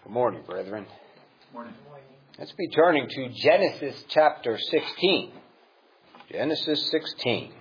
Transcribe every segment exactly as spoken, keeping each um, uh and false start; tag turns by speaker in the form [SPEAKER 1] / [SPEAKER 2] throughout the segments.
[SPEAKER 1] Good morning, brethren.
[SPEAKER 2] Morning.
[SPEAKER 1] Let's be turning to Genesis chapter sixteen. Genesis sixteen.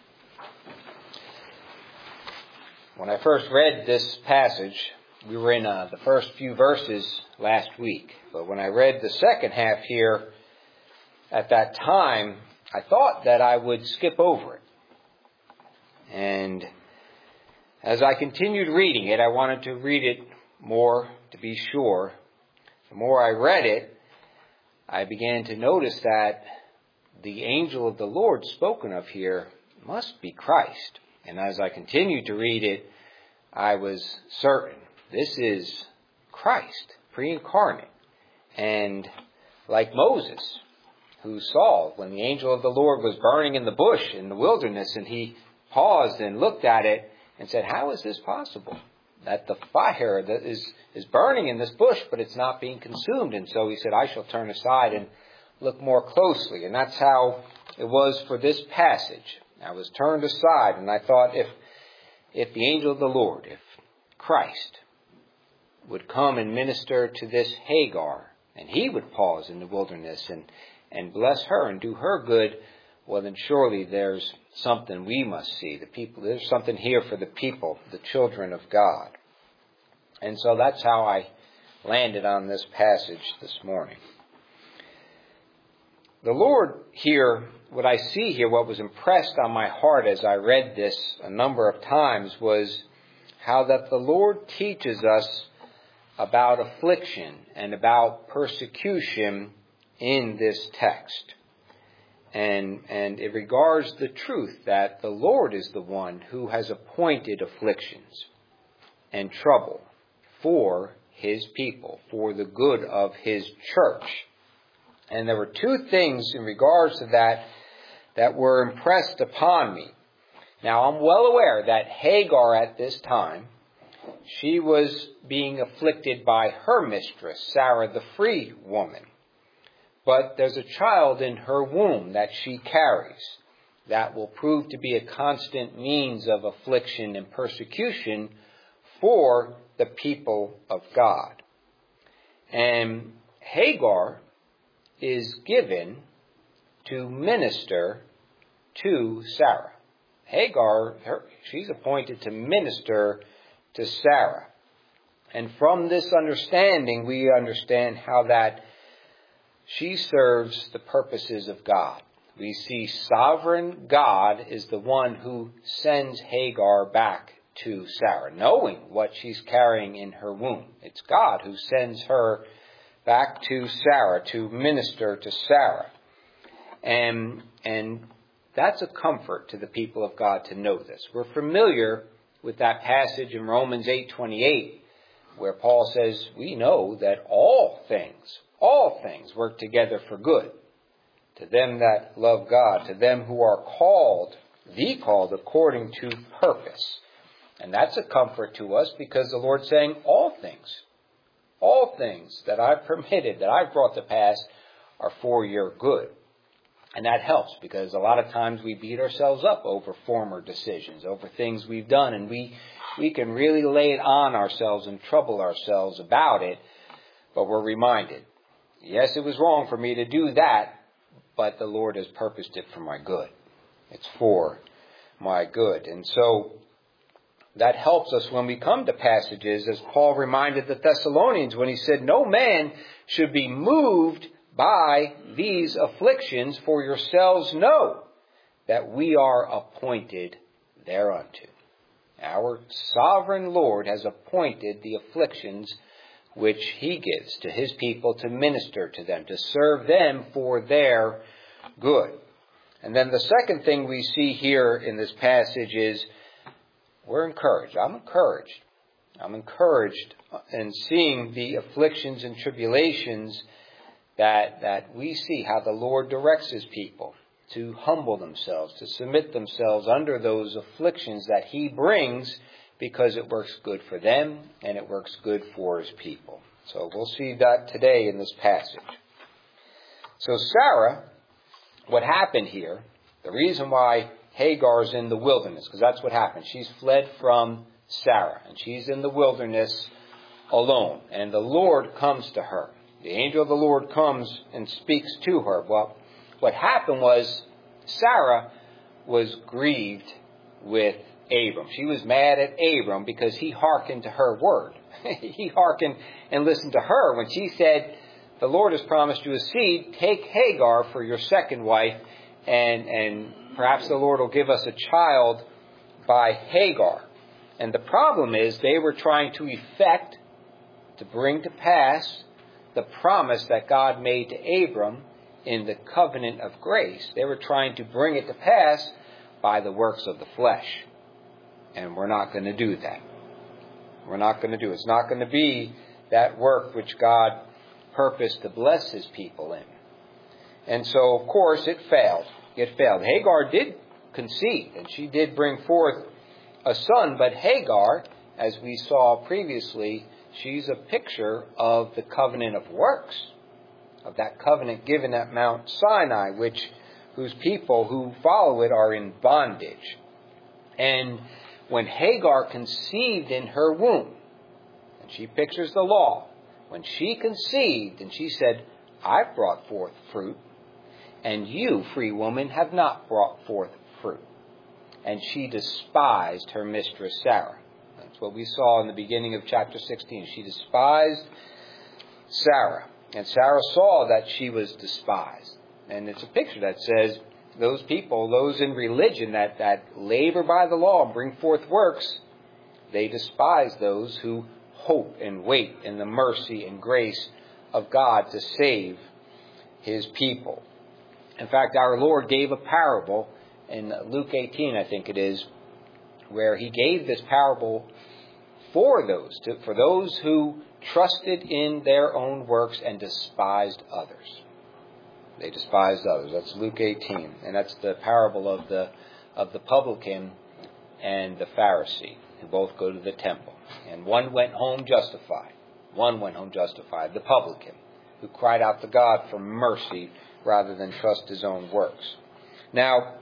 [SPEAKER 1] When I first read this passage, we were in uh, the first few verses last week. But when I read the second half here, at that time, I thought that I would skip over it. And as I continued reading it, I wanted to read it more to be sure. The more I read it, I began to notice that the angel of the Lord spoken of here must be Christ. And as I continued to read it, I was certain this is Christ, pre-incarnate. And like Moses, who saw when the angel of the Lord was burning in the bush in the wilderness, and he paused and looked at it and said, how is this possible? That the fire that is, is burning in this bush, but it's not being consumed. And so he said, I shall turn aside and look more closely. And that's how it was for this passage. I was turned aside, and I thought if if the angel of the Lord, if Christ, would come and minister to this Hagar, and he would pause in the wilderness and, and bless her and do her good, well, then surely there's something we must see. The people, there's something here for the people, the children of God. And so that's how I landed on this passage this morning. The Lord here, what I see here, what was impressed on my heart as I read this a number of times was how that the Lord teaches us about affliction and about persecution in this text. And, and it regards the truth that the Lord is the one who has appointed afflictions and trouble for his people, for the good of his church. And there were two things in regards to that that were impressed upon me. Now, I'm well aware that Hagar at this time, she was being afflicted by her mistress, Sarah the free woman. But there's a child in her womb that she carries that will prove to be a constant means of affliction and persecution for the people of God. And Hagar is given to minister to Sarah. Hagar, her, she's appointed to minister to Sarah. And from this understanding, we understand how that she serves the purposes of God. We see sovereign God is the one who sends Hagar back to Sarah, knowing what she's carrying in her womb. It's God who sends her back to Sarah to minister to Sarah. And, and that's a comfort to the people of God to know this. We're familiar with that passage in Romans eight twenty-eight, where Paul says, we know that all things, all things work together for good to them that love God, to them who are called, the called according to purpose. And that's a comfort to us because the Lord's saying all things, all things that I've permitted, that I've brought to pass are for your good. And that helps because a lot of times we beat ourselves up over former decisions, over things we've done, and we, we can really lay it on ourselves and trouble ourselves about it. But we're reminded, yes, it was wrong for me to do that, but the Lord has purposed it for my good. It's for my good. And so that helps us when we come to passages, as Paul reminded the Thessalonians when he said, no man should be moved by these afflictions, for yourselves know that we are appointed thereunto. Our sovereign Lord has appointed the afflictions which he gives to his people to minister to them, to serve them for their good. And then the second thing we see here in this passage is we're encouraged. I'm encouraged. I'm encouraged in seeing the afflictions and tribulations that, that we see how the Lord directs his people to humble themselves, to submit themselves under those afflictions that he brings, because it works good for them and it works good for his people. So we'll see that today in this passage. So Sarah, what happened here, the reason why Hagar's in the wilderness, because that's what happened. She's fled from Sarah, and she's in the wilderness alone. And the Lord comes to her. The angel of the Lord comes and speaks to her. Well, what happened was Sarah was grieved with Abram. She was mad at Abram because he hearkened to her word. He hearkened and listened to her when she said, the Lord has promised you a seed. Take Hagar for your second wife, and, and perhaps the Lord will give us a child by Hagar. And the problem is they were trying to effect, to bring to pass, the promise that God made to Abram in the covenant of grace. They were trying to bring it to pass by the works of the flesh. And we're not going to do that. We're not going to do it. It's not going to be that work which God purposed to bless his people in. And so, of course, it failed. It failed. Hagar did conceive, and she did bring forth a son, but Hagar, as we saw previously, she's a picture of the covenant of works, of that covenant given at Mount Sinai, which whose people who follow it are in bondage. And when Hagar conceived in her womb, and she pictures the law, when she conceived and she said, I've brought forth fruit, and you, free woman, have not brought forth fruit. And she despised her mistress Sarah. That's what we saw in the beginning of chapter sixteen. She despised Sarah. And Sarah saw that she was despised. And it's a picture that says those people, those in religion that, that labor by the law and bring forth works, they despise those who hope and wait in the mercy and grace of God to save his people. In fact, our Lord gave a parable in Luke eighteen, I think it is, where he gave this parable for those, to, for those who trusted in their own works and despised others. They despised others. That's Luke eighteen, and that's the parable of the of the publican and the Pharisee, who both go to the temple. And one went home justified. One went home justified, the publican, who cried out to God for mercy rather than trust his own works. Now,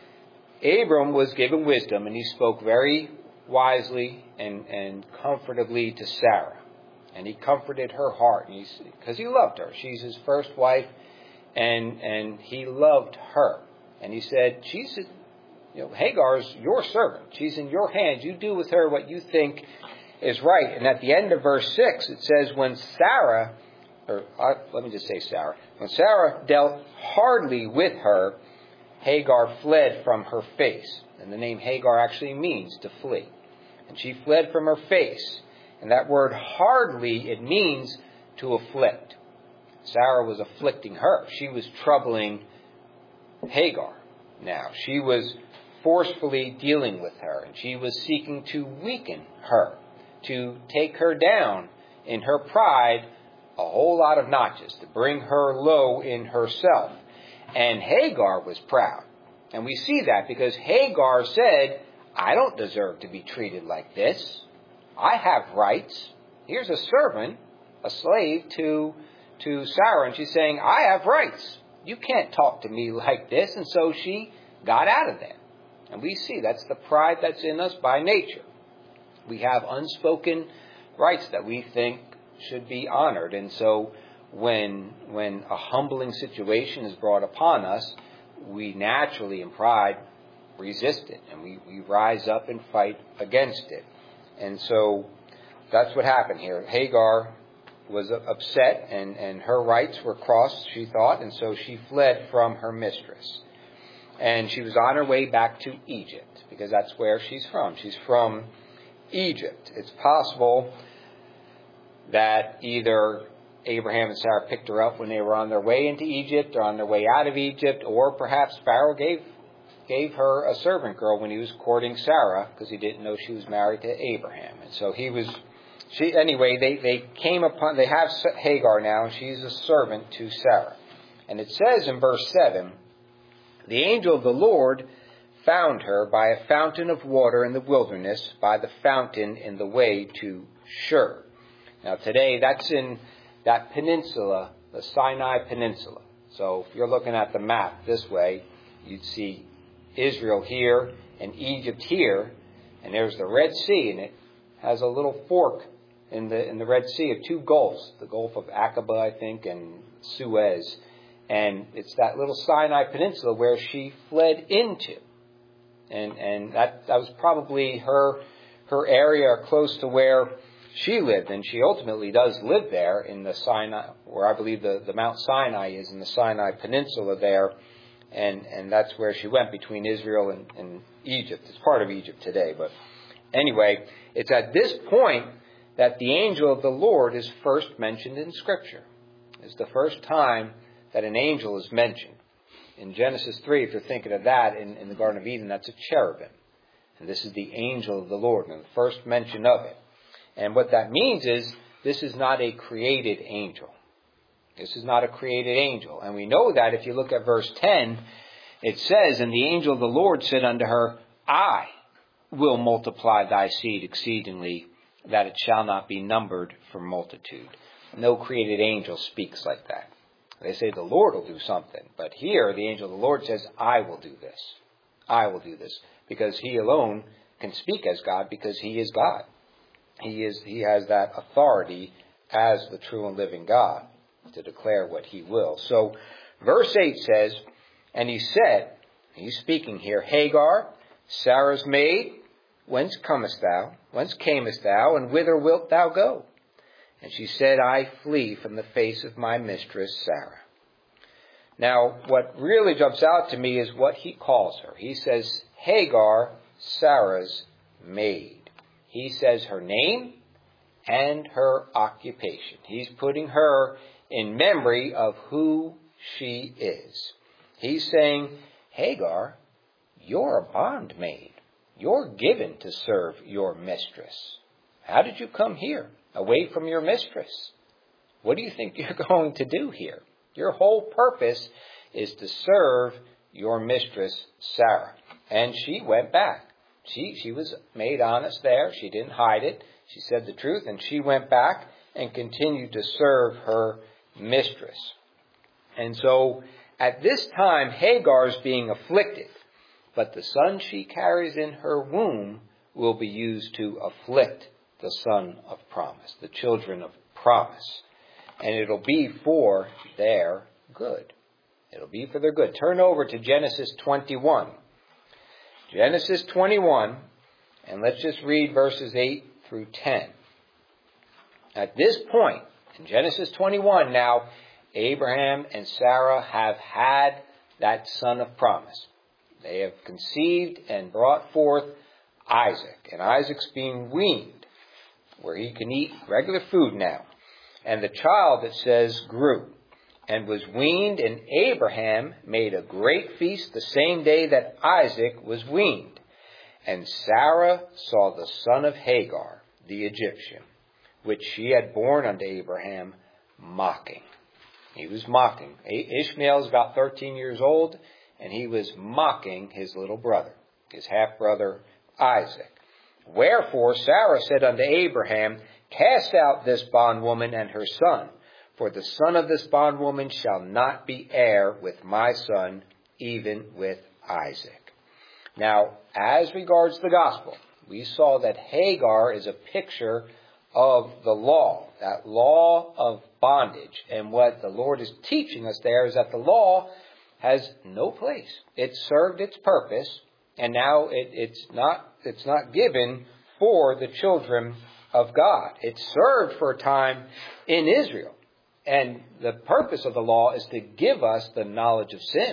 [SPEAKER 1] Abram was given wisdom, and he spoke very wisely and, and comfortably to Sarah. And he comforted her heart, because he loved her. She's his first wife, and and he loved her. And he said, she's, you know, Hagar's your servant. She's in your hands. You do with her what you think is right. And at the end of verse six, it says, when Sarah, or uh, let me just say Sarah, when Sarah dealt hardly with her, Hagar fled from her face. And the name Hagar actually means to flee. And she fled from her face. And that word hardly, it means to afflict. Sarah was afflicting her. She was troubling Hagar now. She was forcefully dealing with her. And she was seeking to weaken her, to take her down in her pride a whole lot of notches, to bring her low in herself. And Hagar was proud. And we see that because Hagar said, I don't deserve to be treated like this. I have rights. Here's a servant, a slave to, to Sarah, and she's saying, I have rights. You can't talk to me like this. And so she got out of there. And we see that's the pride that's in us by nature. We have unspoken rights that we think should be honored. And so when when a humbling situation is brought upon us, we naturally in pride resist it. And we, we rise up and fight against it. And so that's what happened here. Hagar was upset, and, and her rights were crossed, she thought, and so she fled from her mistress. And she was on her way back to Egypt, because that's where she's from. She's from Egypt. It's possible that either Abraham and Sarah picked her up when they were on their way into Egypt or on their way out of Egypt, or perhaps Pharaoh gave gave her a servant girl when he was courting Sarah, because he didn't know she was married to Abraham. And so he was, she anyway, they, they came upon, they have Hagar now, and she's a servant to Sarah. And it says in verse seven, the angel of the Lord found her by a fountain of water in the wilderness, by the fountain in the way to Shur. Now today, that's in that peninsula, the Sinai Peninsula. So if you're looking at the map this way, you'd see Israel here and Egypt here, and there's the Red Sea, and it has a little fork in the in the Red Sea of two gulfs, the Gulf of Aqaba, I think, and Suez. And it's that little Sinai Peninsula where she fled into. And and that, that was probably her her area or close to where she lived. And she ultimately does live there in the Sinai, where I believe the, the Mount Sinai is, in the Sinai Peninsula there. And and that's where she went, between Israel and, and Egypt. It's part of Egypt today. But anyway, it's at this point that the angel of the Lord is first mentioned in Scripture. It's the first time that an angel is mentioned. In Genesis three, if you're thinking of that, in, in the Garden of Eden, that's a cherubim. And this is the angel of the Lord, and the first mention of it. And what that means is, this is not a created angel. This is not a created angel. And we know that if you look at verse ten, it says, "And the angel of the Lord said unto her, I will multiply thy seed exceedingly, that it shall not be numbered for multitude." No created angel speaks like that. They say the Lord will do something. But here, the angel of the Lord says, I will do this. I will do this. Because he alone can speak as God, because he is God. He is. He has that authority as the true and living God to declare what he will. So, verse eight says, "And he said," he's speaking here, "Hagar, Sarah's maid, whence comest thou? Whence camest thou? And whither wilt thou go? And she said, I flee from the face of my mistress Sarah." Now, what really jumps out to me is what he calls her. He says, Hagar, Sarah's maid. He says her name and her occupation. He's putting her in memory of who she is. He's saying, Hagar, you're a bondmaid. You're given to serve your mistress. How did you come here, away from your mistress? What do you think you're going to do here? Your whole purpose is to serve your mistress, Sarah. And she went back. She, she was made honest there. She didn't hide it. She said the truth, and she went back and continued to serve her mistress. And so, at this time, Hagar is being afflicted. But the son she carries in her womb will be used to afflict the son of promise, the children of promise. And it'll be for their good. It'll be for their good. Turn over to Genesis twenty-one. Genesis twenty-one, and let's just read verses eight through ten. At this point, in Genesis twenty-one, now, Abraham and Sarah have had that son of promise. They have conceived and brought forth Isaac. And Isaac's being weaned, where he can eat regular food now. And the child, it says, grew and was weaned, and Abraham made a great feast the same day that Isaac was weaned. And Sarah saw the son of Hagar, the Egyptian, which she had borne unto Abraham, mocking. He was mocking. Ishmael is about thirteen years old, and he was mocking his little brother, his half-brother Isaac. Wherefore Sarah said unto Abraham, Cast out this bondwoman and her son, for the son of this bondwoman shall not be heir with my son, even with Isaac. Now, as regards the gospel, we saw that Hagar is a picture of the law, that law of bondage. And what the Lord is teaching us there is that the law has no place. It served its purpose, and now it, it's not it's not given for the children of God. It served for a time in Israel. And the purpose of the law is to give us the knowledge of sin,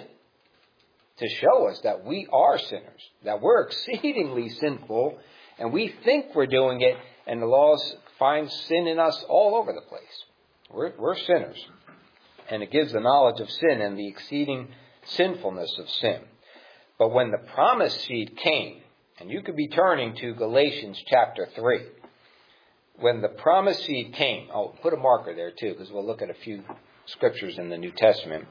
[SPEAKER 1] to show us that we are sinners, that we're exceedingly sinful, and we think we're doing it, and the law finds sin in us all over the place. We're, we're sinners. And it gives the knowledge of sin and the exceeding sinfulness of sin. But when the promised seed came, and you could be turning to Galatians chapter three, when the promised seed came, oh, put a marker there too, because we'll look at a few scriptures in the New Testament.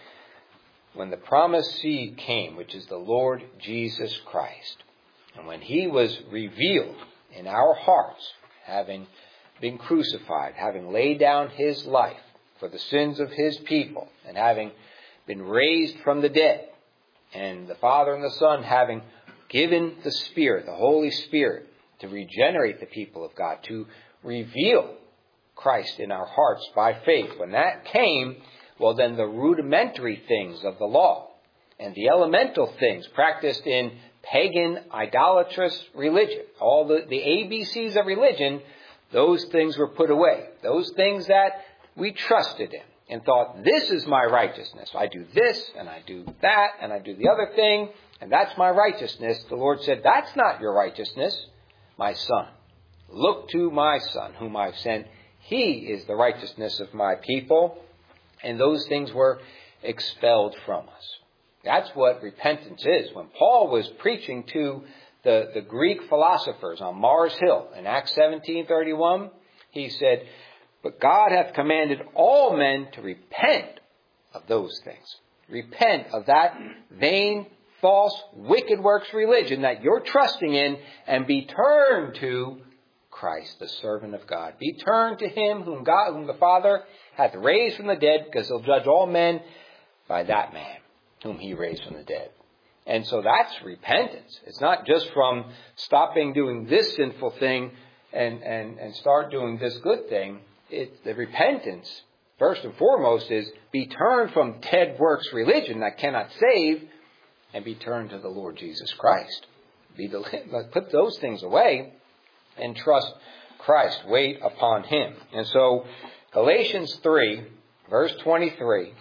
[SPEAKER 1] When the promised seed came, which is the Lord Jesus Christ, and when he was revealed in our hearts, having been crucified, having laid down his life for the sins of his people, and having been raised from the dead, and the Father and the Son having given the Spirit, the Holy Spirit, to regenerate the people of God, to reveal Christ in our hearts by faith. When that came, well, then the rudimentary things of the law and the elemental things practiced in pagan, idolatrous religion, all the, the A B Cs of religion, those things were put away. Those things that we trusted in and thought, this is my righteousness. I do this, and I do that, and I do the other thing, and that's my righteousness. The Lord said, that's not your righteousness, my son. Look to my son, whom I've sent. He is the righteousness of my people. And those things were expelled from us. That's what repentance is. When Paul was preaching to the, the Greek philosophers on Mars Hill in Acts seventeen thirty-one, he said, but God hath commanded all men to repent of those things. Repent of that vain, false, wicked works religion that you're trusting in, and be turned to Christ, the servant of God. Be turned to him whom God, whom the Father hath raised from the dead, because he'll judge all men by that man whom he raised from the dead. And so that's repentance. It's not just from stopping doing this sinful thing and, and, and start doing this good thing. It, the repentance, first and foremost, is be turned from dead works religion that cannot save and be turned to the Lord Jesus Christ. Be the, put those things away and trust Christ. Wait upon him. And so Galatians three, verse twenty-three,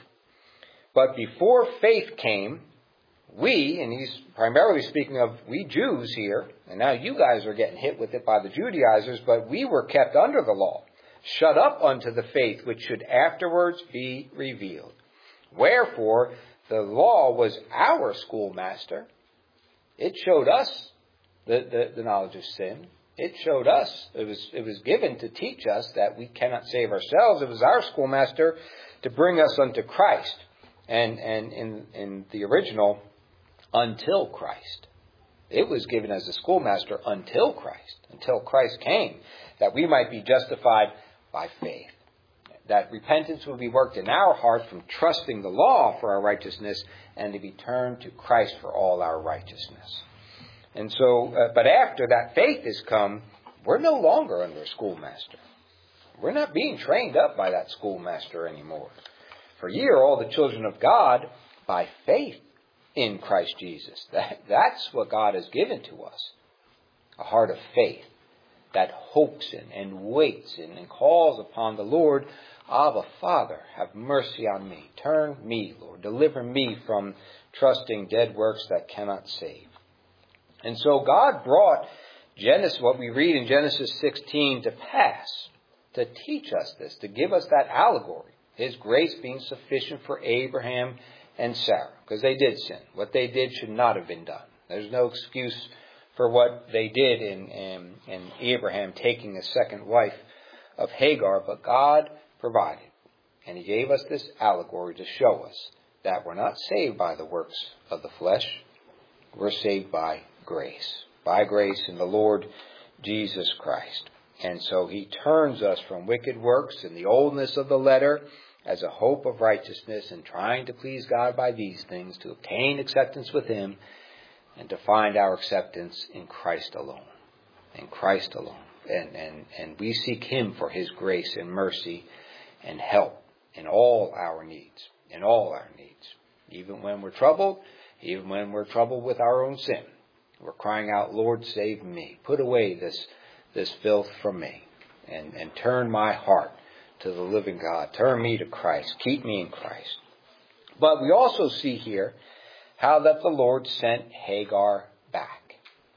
[SPEAKER 1] but before faith came, we, and he's primarily speaking of we Jews here, and now you guys are getting hit with it by the Judaizers, but we were kept under the law, shut up unto the faith which should afterwards be revealed. Wherefore, the law was our schoolmaster. It showed us the, the, the knowledge of sin. It showed us, it was, it was given to teach us that we cannot save ourselves. It was our schoolmaster to bring us unto Christ. And, and in, in the original, until Christ. It was given as a schoolmaster until Christ, until Christ came, that we might be justified by faith. That repentance will be worked in our heart from trusting the law for our righteousness and to be turned to Christ for all our righteousness. And so, uh, but after that faith has come, we're no longer under a schoolmaster. We're not being trained up by that schoolmaster anymore. For ye are all the children of God by faith in Christ Jesus. That, that's what God has given to us. A heart of faith that hopes in and waits in and calls upon the Lord. Abba, Father, have mercy on me. Turn me, Lord. Deliver me from trusting dead works that cannot save. And so God brought Genesis, what we read in Genesis sixteen, to pass, to teach us this, to give us that allegory. His grace being sufficient for Abraham and Sarah, because they did sin. What they did should not have been done. There's no excuse for what they did in, in, in Abraham taking a second wife of Hagar, but God provided. And he gave us this allegory to show us that we're not saved by the works of the flesh. We're saved by grace. By grace in the Lord Jesus Christ. And so he turns us from wicked works and the oldness of the letter as a hope of righteousness and trying to please God by these things to obtain acceptance with him and to find our acceptance in Christ alone. In Christ alone. And, and, and we seek him for his grace and mercy and help in all our needs. In all our needs. Even when we're troubled, even when we're troubled with our own sin. We're crying out, Lord, save me. Put away this, this filth from me and, and turn my heart to the living God. Turn me to Christ. Keep me in Christ. But we also see here how that the Lord sent Hagar back.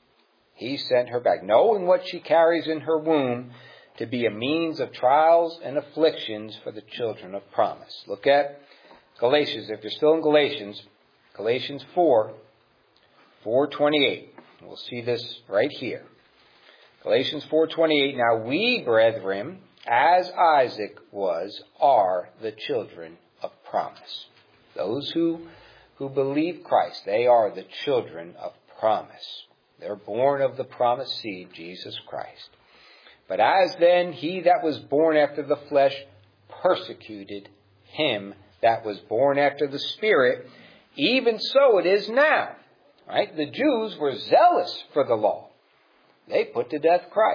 [SPEAKER 1] He sent her back, knowing what she carries in her womb to be a means of trials and afflictions for the children of promise. Look at Galatians. If you're still in Galatians, Galatians four, four twenty-eight. We'll see this right here. Galatians four twenty-eight. Now we, brethren, as Isaac was, are the children of promise. Those who, who believe Christ, they are the children of promise. They're born of the promised seed, Jesus Christ. But as then he that was born after the flesh persecuted him that was born after the Spirit, even so it is now. Right? The Jews were zealous for the law. They put to death Christ.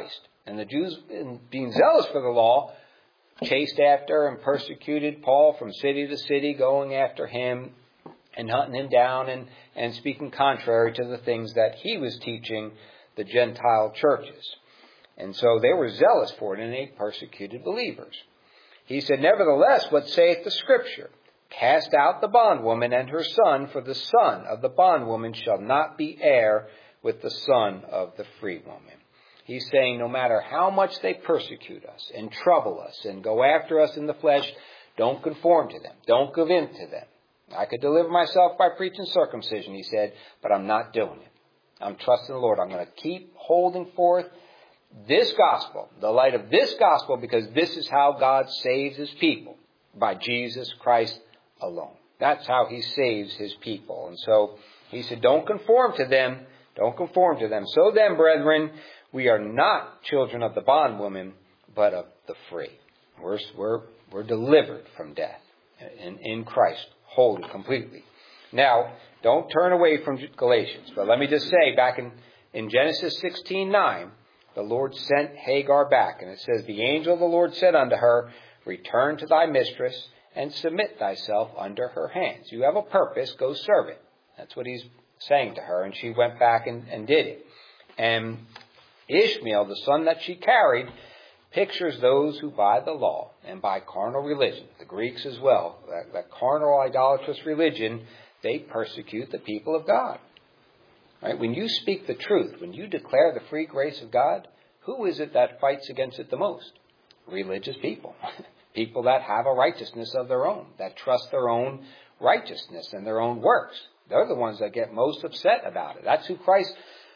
[SPEAKER 1] And the Jews, being zealous for the law, chased after and persecuted Paul from city to city, going after him and hunting him down and, and speaking contrary to the things that he was teaching the Gentile churches. And so they were zealous for it, and they persecuted believers. He said, nevertheless, what saith the Scripture? Cast out the bondwoman and her son, for the son of the bondwoman shall not be heir with the son of the free woman. He's saying no matter how much they persecute us and trouble us and go after us in the flesh, don't conform to them. Don't give in to them. I could deliver myself by preaching circumcision, he said, but I'm not doing it. I'm trusting the Lord. I'm going to keep holding forth this gospel, the light of this gospel, because this is how God saves his people, by Jesus Christ alone. That's how he saves his people. And so he said, don't conform to them. Don't conform to them. So then, brethren, we are not children of the bondwoman, but of the free. We're, we're, we're delivered from death in, in Christ, wholly, completely. Now, don't turn away from Galatians. But let me just say, back in, in Genesis sixteen nine, the Lord sent Hagar back. And it says, the angel of the Lord said unto her, return to thy mistress and submit thyself under her hands. You have a purpose, go serve it. That's what he's saying to her. And she went back and, and did it. And Ishmael, the son that she carried, pictures those who by the law and by carnal religion, the Greeks as well, that, that carnal idolatrous religion, they persecute the people of God. Right? When you speak the truth, when you declare the free grace of God, who is it that fights against it the most? Religious people. People that have a righteousness of their own, that trust their own righteousness and their own works. They're the ones that get most upset about it. That's who Christ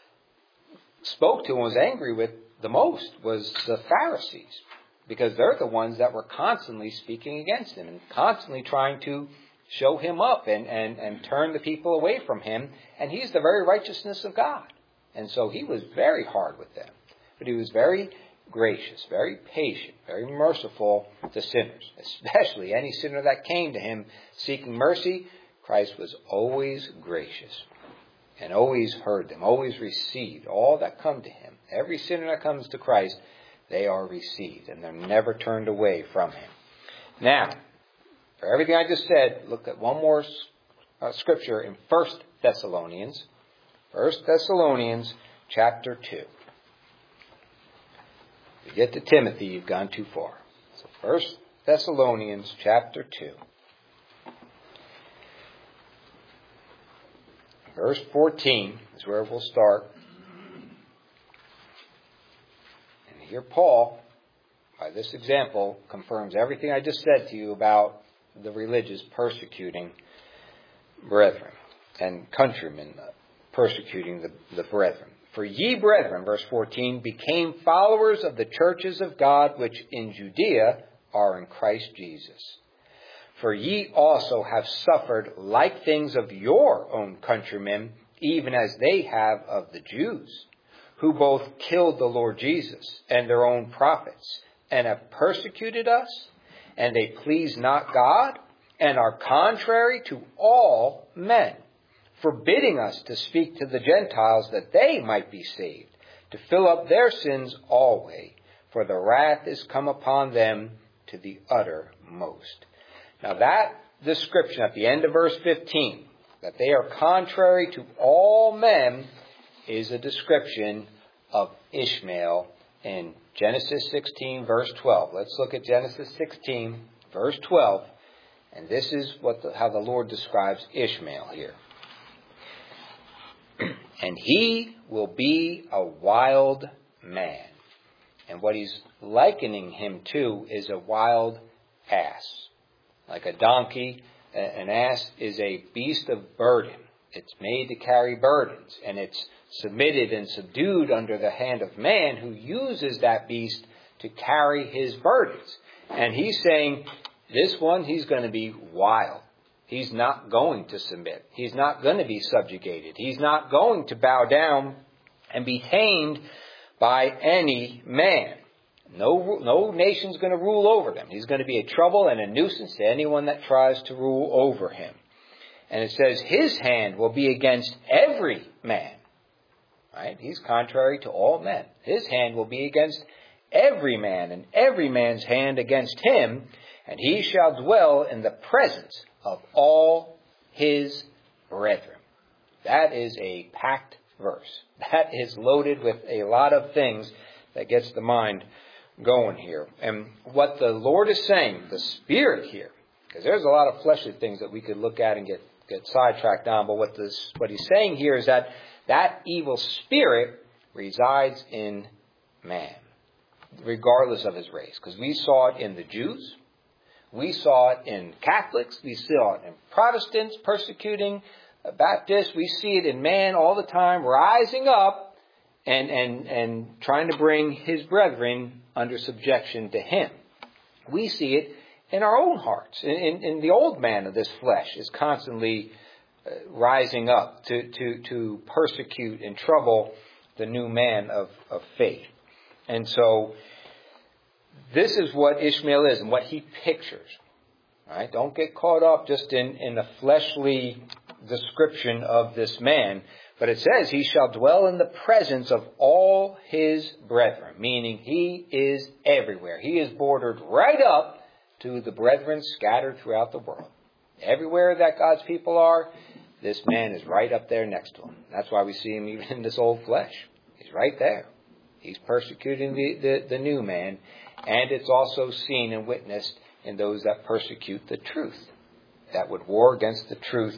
[SPEAKER 1] spoke to and was angry with the most, was the Pharisees. Because they're the ones that were constantly speaking against him and constantly trying to show him up and, and, and turn the people away from him. And he's the very righteousness of God. And so he was very hard with them. But he was very gracious, very patient, very merciful to sinners. Especially any sinner that came to him seeking mercy, Christ was always gracious and always heard them, always received all that come to him. Every sinner that comes to Christ, they are received and they're never turned away from him. Now, for everything I just said, look at one more uh, scripture in First Thessalonians. First Thessalonians chapter two. If you get to Timothy, you've gone too far. So First Thessalonians chapter two. Verse fourteen is where we'll start. And here Paul, by this example, confirms everything I just said to you about the religious persecuting brethren and countrymen persecuting the, the brethren. For ye, brethren, verse fourteen, became followers of the churches of God which in Judea are in Christ Jesus. For ye also have suffered like things of your own countrymen, even as they have of the Jews, who both killed the Lord Jesus and their own prophets, and have persecuted us, and they please not God, and are contrary to all men, forbidding us to speak to the Gentiles that they might be saved, to fill up their sins always, for the wrath is come upon them to the uttermost. Now that description at the end of verse fifteen, that they are contrary to all men, is a description of Ishmael in Genesis sixteen, verse twelve. Let's look at Genesis sixteen, verse twelve. And this is what the, how the Lord describes Ishmael here. And he will be a wild man. And what he's likening him to is a wild ass. Like a donkey, an ass is a beast of burden. It's made to carry burdens. And it's submitted and subdued under the hand of man, who uses that beast to carry his burdens. And he's saying, this one, he's going to be wild. He's not going to submit. He's not going to be subjugated. He's not going to bow down and be tamed by any man. No, no nation's going to rule over them. He's going to be a trouble and a nuisance to anyone that tries to rule over him. And it says his hand will be against every man. Right? He's contrary to all men. His hand will be against every man and every man's hand against him, and he shall dwell in the presence of all his brethren. That is a packed verse. That is loaded with a lot of things that gets the mind going here. And what the Lord is saying, the Spirit here, because there's a lot of fleshly things that we could look at and get, get sidetracked on, but what this what he's saying here is that that evil spirit resides in man, regardless of his race. Because we saw it in the Jews, we saw it in Catholics, we saw it in Protestants persecuting Baptists, we see it in man all the time, rising up and, and, and trying to bring his brethren under subjection to him. We see it in our own hearts. In, in, in the old man of this flesh is constantly uh, rising up to, to, to persecute and trouble the new man of, of faith. And so this is what Ishmael is and what he pictures. Right? Don't get caught up just in, in the fleshly description of this man. But it says he shall dwell in the presence of all his brethren, meaning he is everywhere. He is bordered right up to the brethren scattered throughout the world. Everywhere that God's people are, this man is right up there next to him. That's why we see him even in this old flesh. He's right there. He's persecuting the, the, the new man, and it's also seen and witnessed in those that persecute the truth, that would war against the truth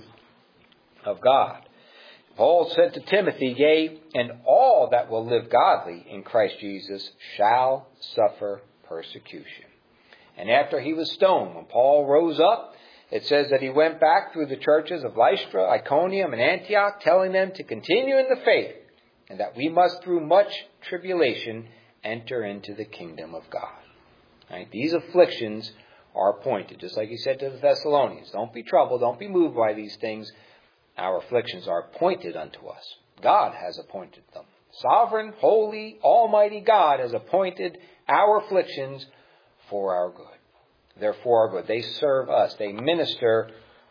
[SPEAKER 1] of God. Paul said to Timothy, yea, and all that will live godly in Christ Jesus shall suffer persecution. And after he was stoned, when Paul rose up, it says that he went back through the churches of Lystra, Iconium, and Antioch, telling them to continue in the faith, and that we must through much tribulation enter into the kingdom of God. Right? These afflictions are appointed, just like he said to the Thessalonians. Don't be troubled, don't be moved by these things. Our afflictions are appointed unto us. God has appointed them. Sovereign, holy, almighty God has appointed our afflictions for our good. They're for our good. They serve us. They minister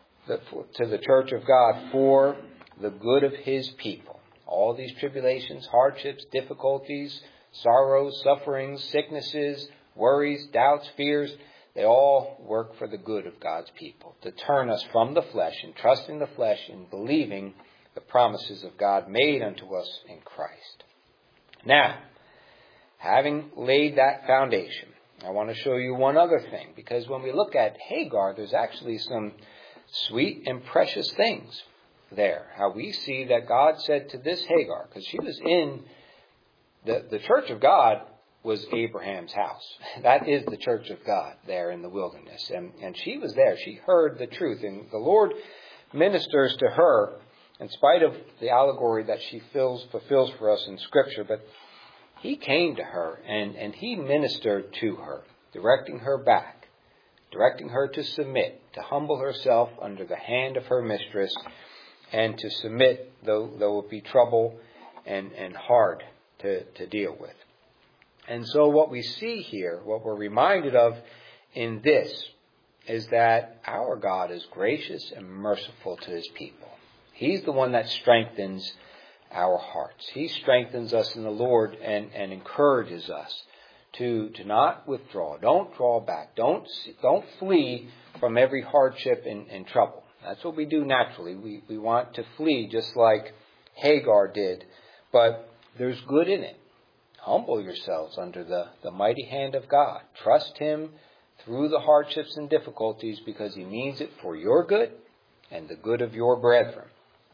[SPEAKER 1] to the church of God for the good of his people. All these tribulations, hardships, difficulties, sorrows, sufferings, sicknesses, worries, doubts, fears, they all work for the good of God's people, to turn us from the flesh and trusting the flesh and believing the promises of God made unto us in Christ. Now, having laid that foundation, I want to show you one other thing, because when we look at Hagar, there's actually some sweet and precious things there. How we see that God said to this Hagar, because she was in the, the church of God, was Abraham's house. That is the church of God there in the wilderness. And, and she was there. She heard the truth. And the Lord ministers to her in spite of the allegory that she fills, fulfills for us in Scripture. But he came to her and, and he ministered to her, directing her back, directing her to submit, to humble herself under the hand of her mistress, and to submit, though, though it be trouble and, and hard to, to deal with. And so what we see here, what we're reminded of in this, is that our God is gracious and merciful to his people. He's the one that strengthens our hearts. He strengthens us in the Lord and, and encourages us to, to not withdraw. Don't draw back. Don't, don't flee from every hardship and, and trouble. That's what we do naturally. We, we want to flee just like Hagar did. But there's good in it. Humble yourselves under the, the mighty hand of God. Trust him through the hardships and difficulties because he means it for your good and the good of your brethren.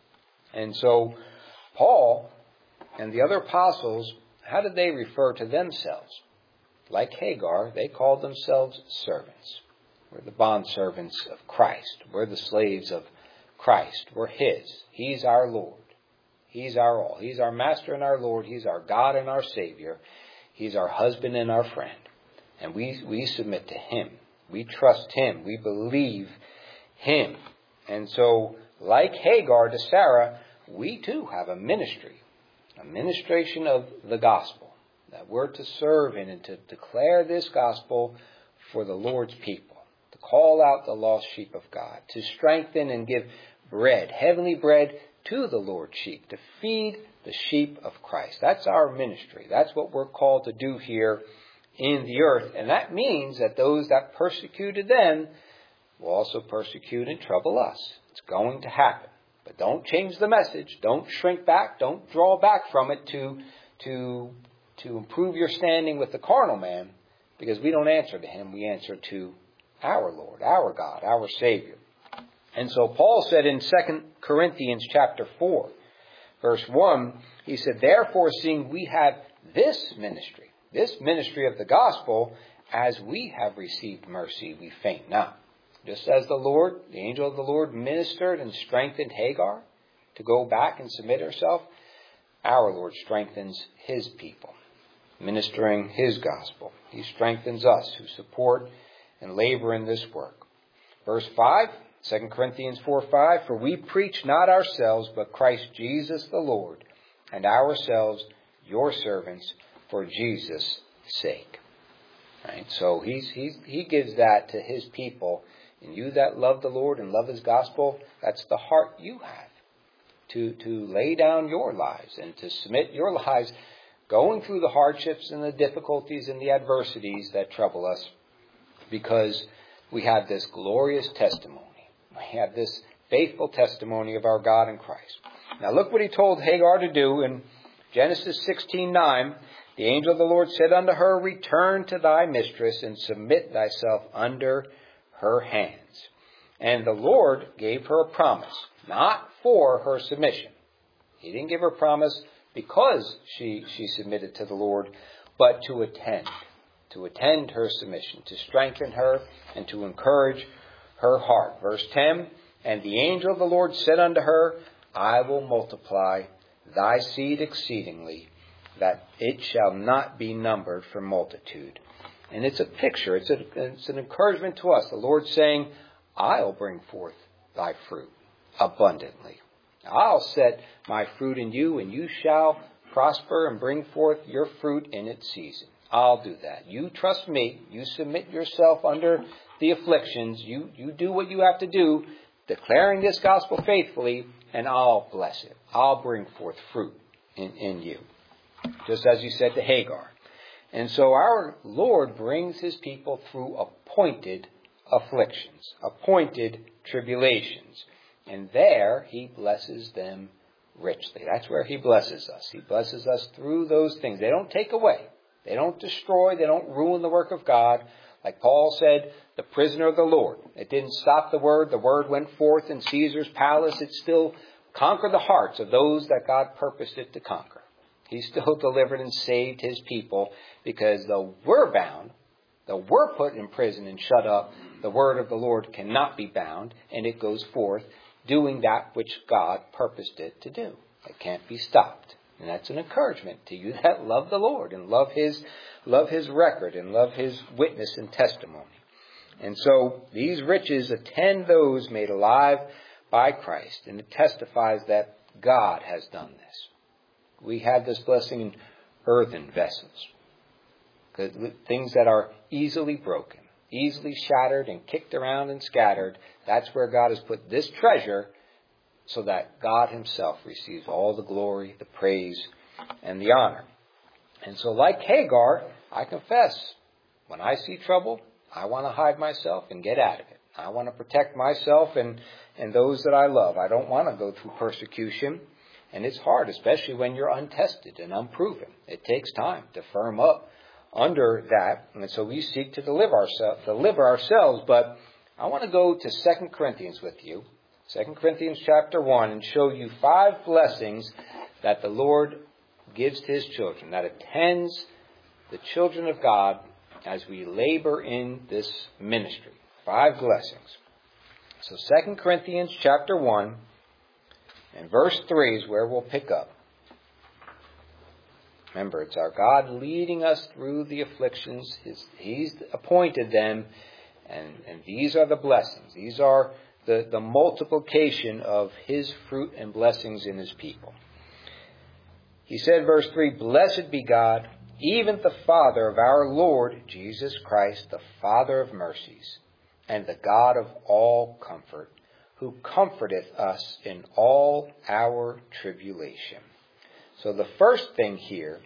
[SPEAKER 1] And so Paul and the other apostles, how did they refer to themselves? Like Hagar, they called themselves servants. We're the bondservants of Christ. We're the slaves of Christ. We're his. He's our Lord. He's our all. He's our master and our Lord. He's our God and our Savior. He's our husband and our friend. And we, we submit to him. We trust him. We believe him. And so, like Hagar to Sarah, we too have a ministry, a ministration of the gospel, that we're to serve in and to declare this gospel for the Lord's people, to call out the lost sheep of God, to strengthen and give bread, heavenly bread, to the Lord's sheep, to feed the sheep of Christ. That's our ministry. That's what we're called to do here in the earth. And that means that those that persecuted them will also persecute and trouble us. It's going to happen. But don't change the message. Don't shrink back. Don't draw back from it to, to, to improve your standing with the carnal man, because we don't answer to him. We answer to our Lord, our God, our Savior. And so Paul said in Second Corinthians chapter four, verse one, he said, therefore, seeing we have this ministry, this ministry of the gospel, as we have received mercy, we faint not. Just as the Lord, the angel of the Lord, ministered and strengthened Hagar to go back and submit herself, our Lord strengthens his people, ministering his gospel. He strengthens us who support and labor in this work. Verse five, Second Corinthians four five, for we preach not ourselves, but Christ Jesus the Lord, and ourselves your servants for Jesus' sake. Right? So he's, he's, he gives that to his people. And you that love the Lord and love his gospel, that's the heart you have. To, to lay down your lives and to submit your lives, going through the hardships and the difficulties and the adversities that trouble us, because we have this glorious testimony. We have this faithful testimony of our God in Christ. Now look what he told Hagar to do in Genesis sixteen nine. The angel of the Lord said unto her, return to thy mistress and submit thyself under her hands. And the Lord gave her a promise, not for her submission. He didn't give her a promise because she, she submitted to the Lord, but to attend, to attend her submission, to strengthen her and to encourage her heart. Verse ten, and the angel of the Lord said unto her, I will multiply thy seed exceedingly, that it shall not be numbered for multitude. And it's a picture, it's, a, it's an encouragement to us. The Lord saying, I'll bring forth thy fruit abundantly. I'll set my fruit in you, and you shall prosper and bring forth your fruit in its season. I'll do that. You trust me. You submit yourself under the afflictions. You, you do what you have to do, declaring this gospel faithfully, and I'll bless it. I'll bring forth fruit in, in you. Just as you said to Hagar. And so our Lord brings his people through appointed afflictions, appointed tribulations. And there he blesses them richly. That's where he blesses us. He blesses us through those things. They don't take away. They don't destroy. They don't ruin the work of God. Like Paul said, the prisoner of the Lord. It didn't stop the word. The word went forth in Caesar's palace. It still conquered the hearts of those that God purposed it to conquer. He still delivered and saved his people, because though we're bound, though we're put in prison and shut up, the word of the Lord cannot be bound, and it goes forth doing that which God purposed it to do. It can't be stopped. And that's an encouragement to you that love the Lord and love his, love his record and love his witness and testimony. And so these riches attend those made alive by Christ, and it testifies that God has done this. We have this blessing in earthen vessels, things that are easily broken, easily shattered and kicked around and scattered. That's where God has put this treasure, so that God himself receives all the glory, the praise, and the honor. And so like Hagar, I confess, when I see trouble, I want to hide myself and get out of it. I want to protect myself and, and those that I love. I don't want to go through persecution. And it's hard, especially when you're untested and unproven. It takes time to firm up under that. And so we seek to deliver ourselves, deliver ourselves. But I want to go to Second Corinthians with you, Second Corinthians chapter one, and show you five blessings that the Lord gives to his children, that attends the children of God as we labor in this ministry. Five blessings. So Second Corinthians chapter one, and verse three is where we'll pick up. Remember, it's our God leading us through the afflictions. His, he's appointed them, and, and these are the blessings. These are the, the multiplication of his fruit and blessings in his people. He said, verse three, blessed be God, even the Father of our Lord Jesus Christ, the Father of mercies, and the God of all comfort, who comforteth us in all our tribulation. So the first thing here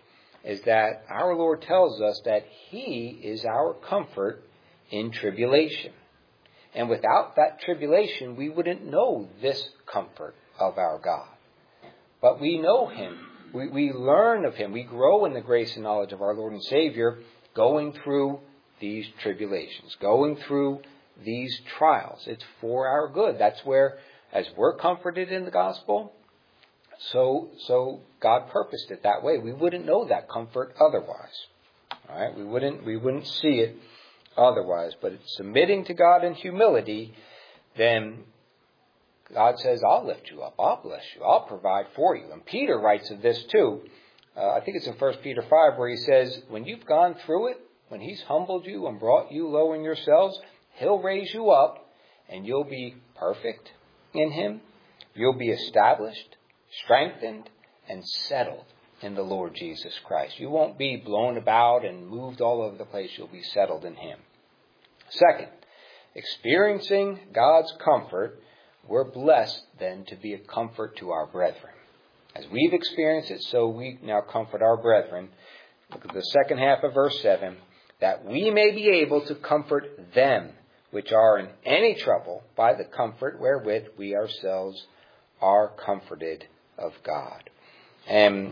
[SPEAKER 1] is that our Lord tells us that He is our comfort in tribulation. And without that tribulation, we wouldn't know this comfort of our God. But we know Him. We, we learn of Him. We grow in the grace and knowledge of our Lord and Savior going through these tribulations, going through these trials. It's for our good. That's where, as we're comforted in the gospel, so so God purposed it that way. We wouldn't know that comfort otherwise. All right, we wouldn't we wouldn't see it otherwise. But it's submitting to God in humility, then God says, I'll lift you up, I'll bless you, I'll provide for you. And Peter writes of this too. Uh, I think it's in First Peter five where he says, when you've gone through it, when He's humbled you and brought you low in yourselves, He'll raise you up and you'll be perfect in Him. You'll be established, strengthened, and settled in the Lord Jesus Christ. You won't be blown about and moved all over the place. You'll be settled in Him. Second, experiencing God's comfort, we're blessed then to be a comfort to our brethren. As we've experienced it, so we now comfort our brethren. Look at the second half of verse seven. That we may be able to comfort them which are in any trouble by the comfort wherewith we ourselves are comforted of God. And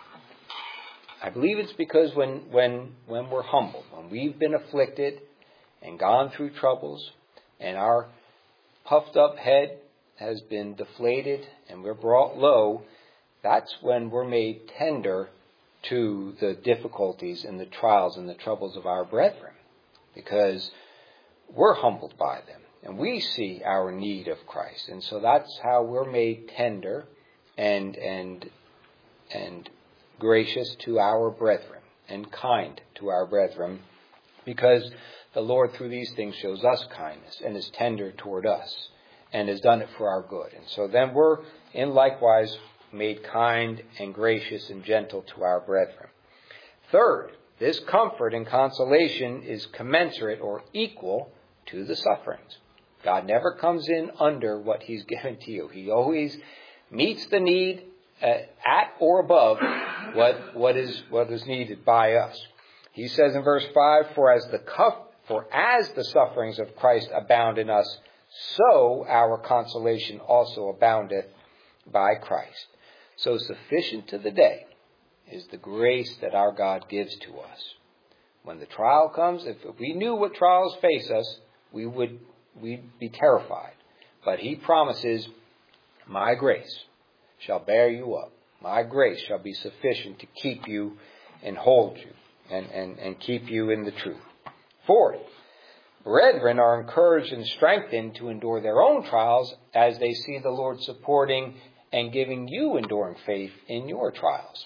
[SPEAKER 1] I believe it's because when, when, when we're humbled, when we've been afflicted and gone through troubles, and our puffed up head has been deflated and we're brought low, that's when we're made tender to the difficulties and the trials and the troubles of our brethren, because we're humbled by them and we see our need of Christ. And so that's how we're made tender and and and gracious to our brethren and kind to our brethren, because the Lord through these things shows us kindness and is tender toward us and has done it for our good. And so then we're in likewise made kind and gracious and gentle to our brethren. Third, this comfort and consolation is commensurate or equal to the sufferings. God never comes in under what He's given to you. He always meets the need uh, at or above what what is what is needed by us. He says in verse five, For as the cuff, for as the sufferings of Christ abound in us, so our consolation also aboundeth by Christ. So sufficient to the day is the grace that our God gives to us. When the trial comes, if we knew what trials face us, we would we'd be terrified. But He promises, my grace shall bear you up. My grace shall be sufficient to keep you and hold you and, and, and keep you in the truth. Fourth, brethren are encouraged and strengthened to endure their own trials as they see the Lord supporting and giving you enduring faith in your trials.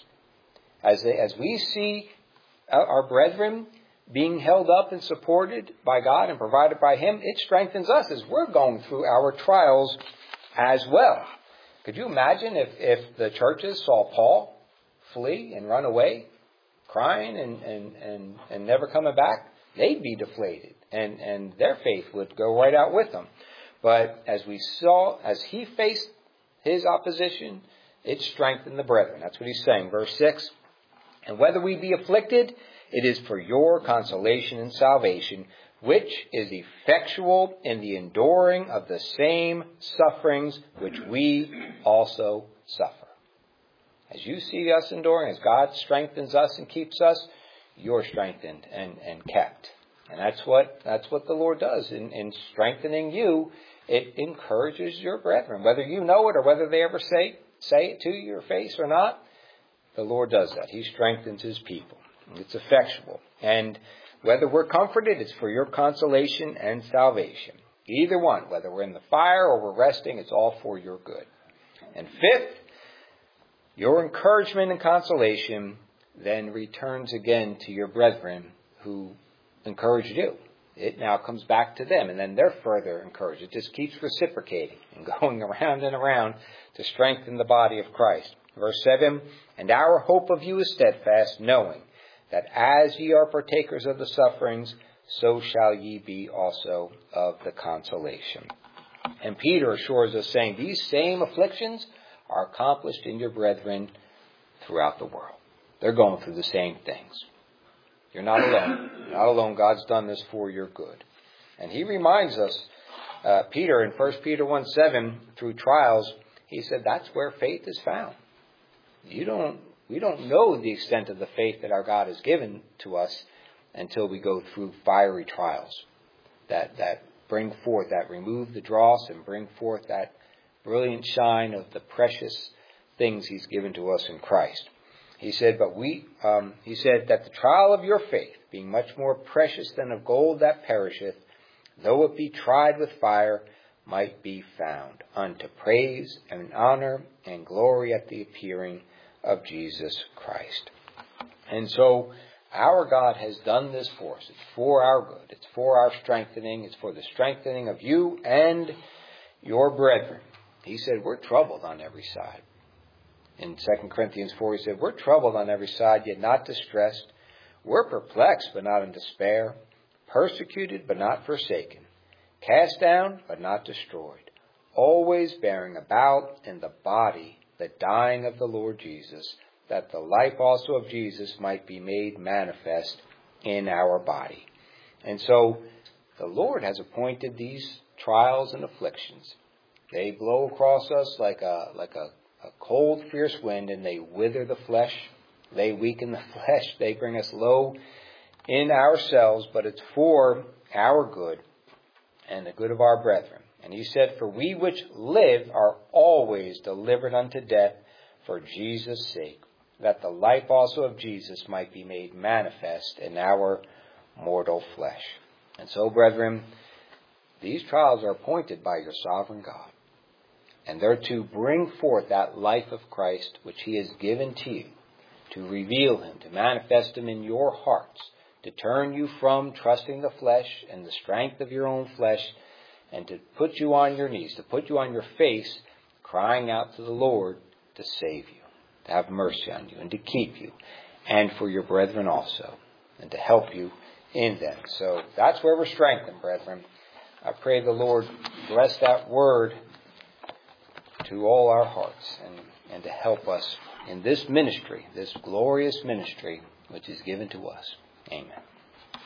[SPEAKER 1] As they, as we see our brethren being held up and supported by God and provided by Him, it strengthens us as we're going through our trials as well. Could you imagine if, if the churches saw Paul flee and run away, crying and, and, and, and never coming back? They'd be deflated, and, and their faith would go right out with them. But as we saw, as he faced his opposition, it strengthened the brethren. That's what he's saying. Verse six, And whether we be afflicted, it is for your consolation and salvation, which is effectual in the enduring of the same sufferings which we also suffer. As you see us enduring, as God strengthens us and keeps us, you're strengthened and, and kept. And that's what that's what the Lord does. In, in strengthening you, it encourages your brethren. Whether you know it or whether they ever say, say it to your face or not, the Lord does that. He strengthens His people. It's effectual. And whether we're comforted, it's for your consolation and salvation. Either one, whether we're in the fire or we're resting, it's all for your good. And fifth, your encouragement and consolation then returns again to your brethren who encouraged you. It now comes back to them, and then they're further encouraged. It just keeps reciprocating and going around and around to strengthen the body of Christ. Verse seven, And our hope of you is steadfast, knowing that as ye are partakers of the sufferings, so shall ye be also of the consolation. And Peter assures us, saying, These same afflictions are accomplished in your brethren throughout the world. They're going through the same things. You're not alone. You're not alone. God's done this for your good. And he reminds us, uh, Peter in First Peter one seven, through trials, he said that's where faith is found. You don't, we don't know the extent of the faith that our God has given to us until we go through fiery trials that, that bring forth, that remove the dross and bring forth that brilliant shine of the precious things he's given to us in Christ. He said, but we, um, he said that the trial of your faith, being much more precious than of gold that perisheth, though it be tried with fire, might be found unto praise and honor and glory at the appearing of Jesus Christ. And so our God has done this for us. It's for our good. It's for our strengthening. It's for the strengthening of you and your brethren. He said, we're troubled on every side. In Second Corinthians four, he said, we're troubled on every side, yet not distressed. We're perplexed, but not in despair. Persecuted, but not forsaken. Cast down, but not destroyed. Always bearing about in the body the dying of the Lord Jesus, that the life also of Jesus might be made manifest in our body. And so the Lord has appointed these trials and afflictions. They blow across us like a like a A cold, fierce wind, and they wither the flesh. They weaken the flesh. They bring us low in ourselves, but it's for our good and the good of our brethren. And he said, for we which live are always delivered unto death for Jesus' sake, that the life also of Jesus might be made manifest in our mortal flesh. And so, brethren, these trials are appointed by your sovereign God. And they're to bring forth that life of Christ which he has given to you, to reveal him, to manifest him in your hearts, to turn you from trusting the flesh and the strength of your own flesh, and to put you on your knees, to put you on your face, crying out to the Lord to save you, to have mercy on you, and to keep you, and for your brethren also, and to help you in them. So that's where we're strengthened, brethren. I pray the Lord bless that word to all our hearts, and, and to help us in this ministry, this glorious ministry which is given to us. Amen.